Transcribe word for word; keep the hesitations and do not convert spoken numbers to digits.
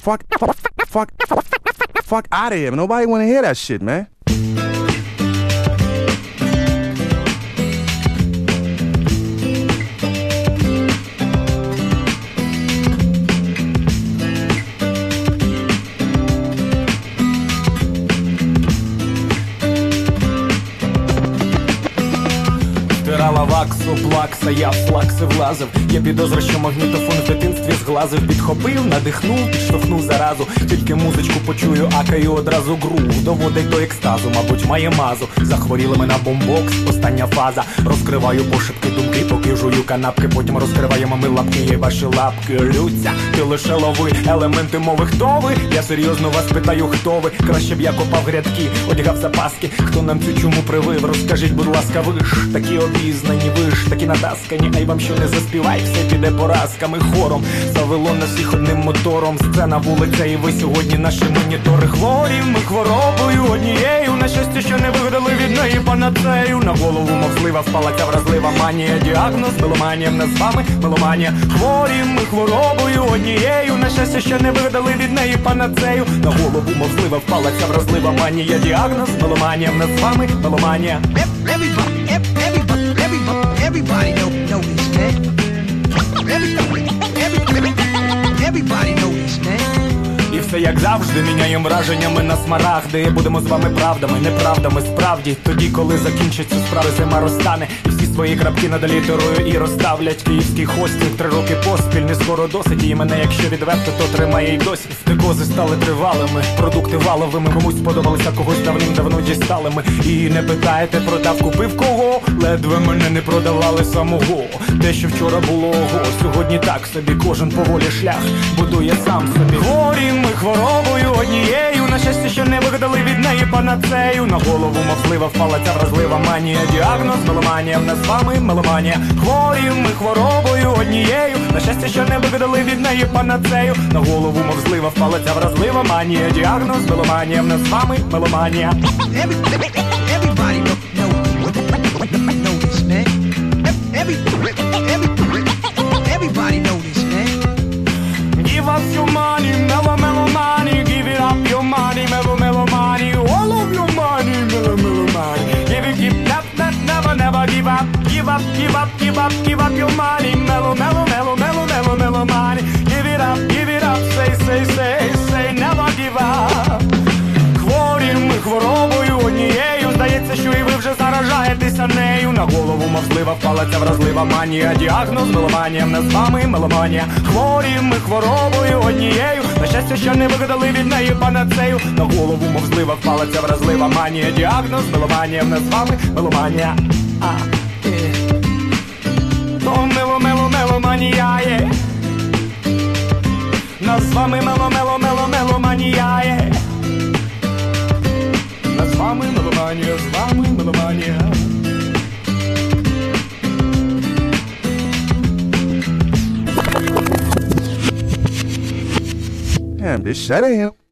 fuck, fuck, fuck, fuck out of here. Nobody want to hear that shit, man. Ваксу, плакса, я в флакси влазив. Я підозра, що магнітофон в дитинстві зглазив. Підхопив, надихнув, підштовхнув заразу. Тільки музичку почую, акаю одразу грув. Доводить до екстазу, мабуть, має мазу. Захворіли ми на бомбокс, остання фаза. Розкриваю пошепки думки, поки жую канапки. Потім розкриваємо ми лапки, і ваші лапки лються. Ти лише лови елементи мови. Хто ви? Я серйозно вас питаю, хто ви? Краще б я копав грядки, одягав запаски. Хто нам цю чуму привив? Розкажіть, будь ласка, ви ж такі обізнані. Ви ж такі натаскані, а й вам що не заспівай, все піде поразками хором. Завело на всіх одним мотором. Сцена, вулиця і ви сьогодні наші монітори. Хворі ми хворобою однією. На щастя, що не вигадали від неї панацею. На голову мов злива впала ця вразлива манія. Діагноз меломанія, в нас з вами меломанія. Хворі ми хворобою однією. На щастя, що не вигадали від неї панацею. На голову мов злива впала ця вразлива манія. Діагноз меломанія, в нас з вами меломанія. Everybody know, know this, man. Everybody, everybody, everybody know this, man. І все як завжди, міняєм враженнями на смарагди. Будемо з вами правдами, неправдами справді. Тоді, коли закінчаться справи, зима розтане. І всі свої крапки над літерою і розставлять. Київський хостінг три роки поспіль, не скоро досить. І мене, якщо відверто, то тримає й досі. Стикози стали тривалими, продукти валовими. Комусь сподобалися, когось давним-давно дістали ми. І не питаєте, продав, купив кого? Ледве мене не продавали самого. Те, що вчора було ого, сьогодні так собі. Кожен поволі шлях будує сам собі. Хворі ми хворобою однією. На щастя, що не вигадали від неї панацею. На голову мовслива впала ця вразлива манія. Діагноз меломанія, в нас з вами меломанія. Хворі ми хворобою однією. На щастя, що не вигадали від неї панацею. На голову мовслива впала ця вразлива манія. Діагноз меломанія, в нас з вами меломанія. Everybody know, know, know this, man. Every, every, everybody know this, man. Give us your money, mellow, mellow money. Give it up your money, mellow, mellow money. All of your money, mellow, mellow money. Give it, give that, that, never, never give up. Give up, give up, give up, give up your money, mellow, mellow, mellow, mellow, mellow, mellow money. Give it up, give it up, say, say, say, say, never give up. Хворі ми хворобою однією. Здається, що і ви вже заражаєтеся нею. На голову мовслива впала ця вразлива манія. Діагноз меломанія, в нас з вами меломанія. Хворі ми хворобою однією. На щастя, що не вигадали від неї панацею. На голову мовслива впала ця вразлива манія. Діагноз меломанія, в нас з вами меломанія. А, е. То мело, мело, меломанія є. Нас з вами мело, мело, мело, меломанія є. З вами меломанія, з вами меломанія. Damn, this shit ain't him.